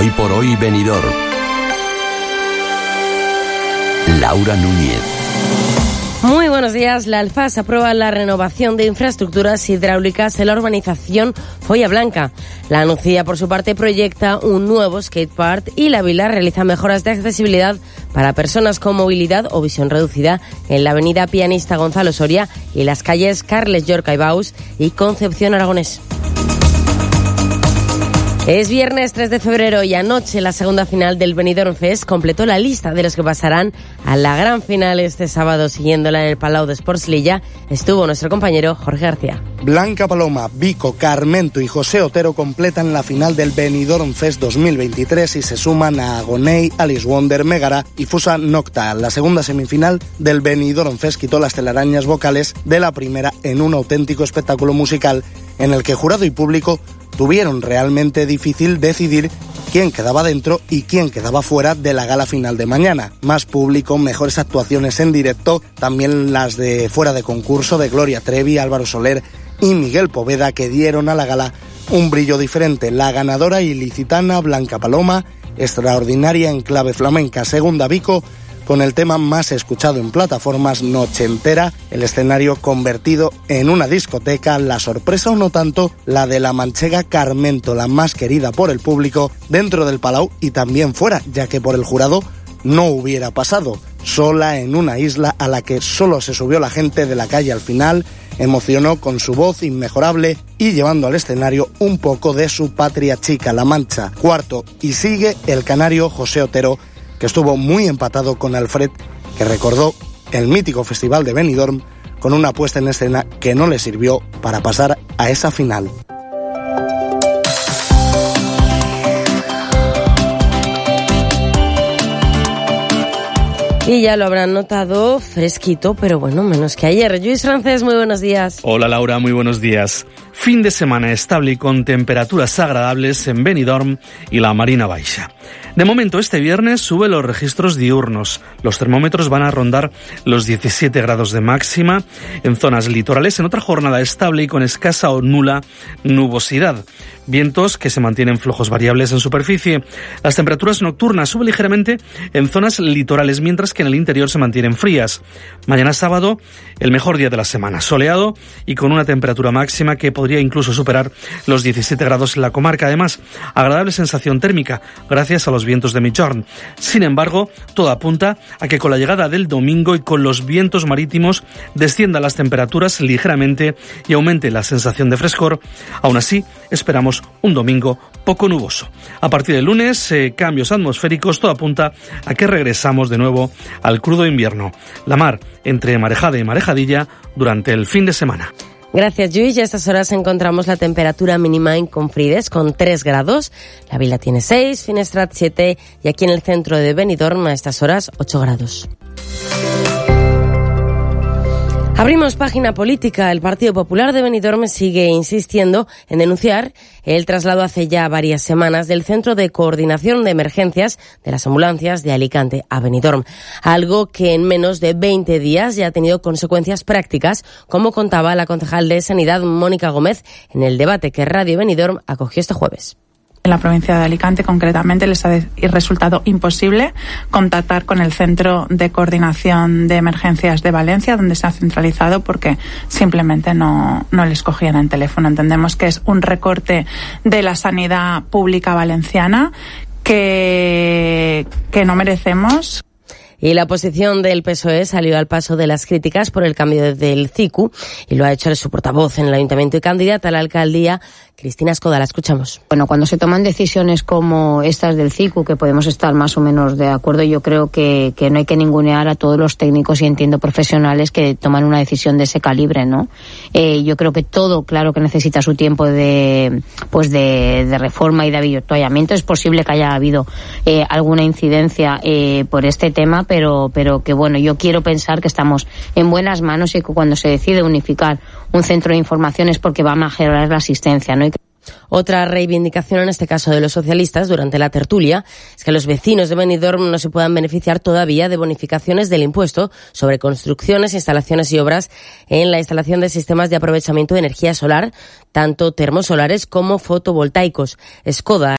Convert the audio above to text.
Hoy por hoy Benidorm. Laura Núñez. Muy buenos días. La Alfas aprueba la renovación de infraestructuras hidráulicas en la urbanización Folla Blanca. La Nucía, por su parte, proyecta un nuevo skatepark y la Vila realiza mejoras de accesibilidad para personas con movilidad o visión reducida en la avenida Pianista Gonzalo Soria y las calles Carles Llorca y Baus y Concepción Aragonés. Es viernes 3 de febrero y anoche la segunda final del Benidorm Fest completó la lista de los que pasarán a la gran final este sábado. Siguiéndola en el Palau de Esports Lilla estuvo nuestro compañero Jorge García. Blanca Paloma, Vico, Carmento y José Otero completan la final del Benidorm Fest 2023 y se suman a Agoney, Alice Wonder, Megara y Fusa Nocta. La segunda semifinal del Benidorm Fest quitó las telarañas vocales de la primera en un auténtico espectáculo musical en el que jurado y público tuvieron realmente difícil decidir quién quedaba dentro y quién quedaba fuera de la gala final de mañana. Más público, mejores actuaciones en directo, también las de fuera de concurso de Gloria Trevi, Álvaro Soler y Miguel Poveda, que dieron a la gala un brillo diferente. La ganadora ilicitana Blanca Paloma, extraordinaria en clave flamenca. Segunda Vico, con el tema más escuchado en plataformas, Noche Entera, el escenario convertido en una discoteca. La sorpresa, o no tanto, la de la manchega Carmento, la más querida por el público dentro del Palau y también fuera, ya que por el jurado no hubiera pasado. Sola en una isla a la que solo se subió la gente de la calle al final, emocionó con su voz inmejorable y llevando al escenario un poco de su patria chica, La Mancha. Cuarto, y sigue el canario José Otero, que estuvo muy empatado con Alfred, que recordó el mítico festival de Benidorm con una puesta en escena que no le sirvió para pasar a esa final. Y ya lo habrán notado, fresquito, pero bueno, menos que ayer. Lluís Francés, muy buenos días. Hola Laura, muy buenos días. Fin de semana estable y con temperaturas agradables en Benidorm y la Marina Baixa. De momento, este viernes suben los registros diurnos. Los termómetros van a rondar los 17 grados de máxima en zonas litorales, en otra jornada estable y con escasa o nula nubosidad. Vientos que se mantienen flojos variables en superficie. Las temperaturas nocturnas suben ligeramente en zonas litorales, mientras que en el interior se mantienen frías. Mañana sábado, el mejor día de la semana, soleado y con una temperatura máxima que podría incluso superar los 17 grados en la comarca. Además, agradable sensación térmica gracias a los vientos de Migjorn. Sin embargo, todo apunta a que con la llegada del domingo y con los vientos marítimos desciendan las temperaturas ligeramente y aumente la sensación de frescor. Aún así, esperamos un domingo poco nuboso. A partir del lunes, cambios atmosféricos, todo apunta a que regresamos de nuevo al crudo invierno. La mar entre marejada y marejadilla durante el fin de semana. Gracias, Lluís. Y a estas horas encontramos la temperatura mínima en Confrides con 3 grados. La Vila tiene 6, Finestrat 7 y aquí en el centro de Benidorm a estas horas 8 grados. Abrimos página política. El Partido Popular de Benidorm sigue insistiendo en denunciar el traslado hace ya varias semanas del Centro de Coordinación de Emergencias de las Ambulancias de Alicante a Benidorm. Algo que en menos de 20 días ya ha tenido consecuencias prácticas, como contaba la concejal de Sanidad Mónica Gómez en el debate que Radio Benidorm acogió este jueves. En la provincia de Alicante, concretamente, les ha resultado imposible contactar con el Centro de Coordinación de Emergencias de Valencia, donde se ha centralizado, porque simplemente no les cogían el teléfono. Entendemos que es un recorte de la sanidad pública valenciana que no merecemos. Y la oposición del PSOE salió al paso de las críticas por el cambio del CICU y lo ha hecho su portavoz en el Ayuntamiento y candidata a la alcaldía, Cristina Escoda. La escuchamos. Bueno, cuando se toman decisiones como estas del CICU, que podemos estar más o menos de acuerdo, yo creo que no hay que ningunear a todos los técnicos y entiendo profesionales que toman una decisión de ese calibre, ¿no? Yo creo que todo, claro que necesita su tiempo de reforma y de avituallamiento. Es posible que haya habido alguna incidencia por este tema, pero que bueno, yo quiero pensar que estamos en buenas manos y que cuando se decide unificar un centro de información es porque va a mejorar la asistencia, ¿no? Otra reivindicación, en este caso de los socialistas, durante la tertulia, es que los vecinos de Benidorm no se puedan beneficiar todavía de bonificaciones del impuesto sobre construcciones, instalaciones y obras en la instalación de sistemas de aprovechamiento de energía solar, tanto termosolares como fotovoltaicos. Escoda